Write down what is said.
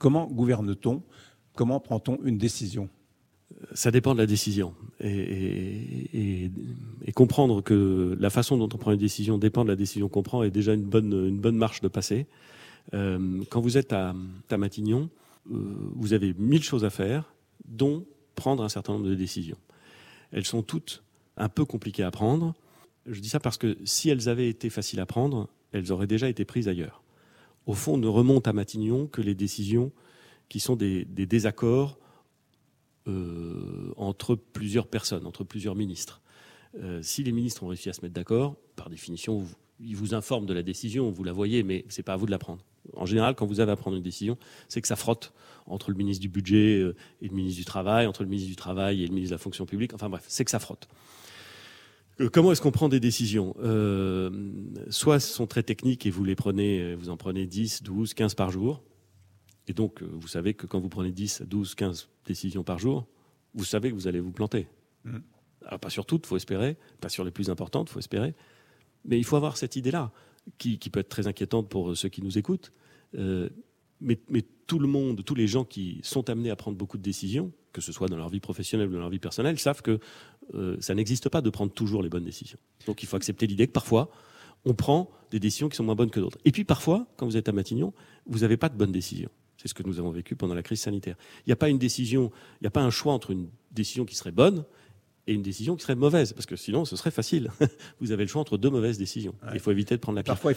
Comment gouverne-t-on ? Comment prend-on une décision ? Ça dépend de la décision. Et comprendre que la façon dont on prend une décision dépend de la décision qu'on prend est déjà une bonne marche de passer. Quand vous êtes à Matignon, vous avez 1000 choses à faire, dont prendre un certain nombre de décisions. Elles sont toutes un peu compliquées à prendre. Je dis ça parce que si elles avaient été faciles à prendre, elles auraient déjà été prises ailleurs. Au fond, ne remontent à Matignon que les décisions qui sont des désaccords entre plusieurs personnes, entre plusieurs ministres. Si les ministres ont réussi à se mettre d'accord, par définition, ils vous informent de la décision, vous la voyez, mais ce n'est pas à vous de la prendre. En général, quand vous avez à prendre une décision, c'est que ça frotte entre le ministre du Budget et le ministre du Travail, entre le ministre du Travail et le ministre de la Fonction publique. Enfin bref, c'est que ça frotte. Comment est-ce qu'on prend des décisions ? Soit elles sont très techniques et vous en prenez 10, 12, 15 par jour. Et donc, vous savez que quand vous prenez 10, 12, 15 décisions par jour, vous savez que vous allez vous planter. Alors, pas sur toutes, il faut espérer. Pas sur les plus importantes, il faut espérer. Mais il faut avoir cette idée-là, qui peut être très inquiétante pour ceux qui nous écoutent. Mais tout le monde, tous les gens qui sont amenés à prendre beaucoup de décisions, que ce soit dans leur vie professionnelle ou dans leur vie personnelle, savent que ça n'existe pas de prendre toujours les bonnes décisions. Donc, il faut accepter l'idée que parfois, on prend des décisions qui sont moins bonnes que d'autres. Et puis, parfois, quand vous êtes à Matignon, vous n'avez pas de bonnes décisions. C'est ce que nous avons vécu pendant la crise sanitaire. Il n'y a pas une décision, il n'y a pas un choix entre une décision qui serait bonne et une décision qui serait mauvaise, parce que sinon, ce serait facile. Vous avez le choix entre deux mauvaises décisions. Ouais. Il faut éviter de prendre la pire. Parfois,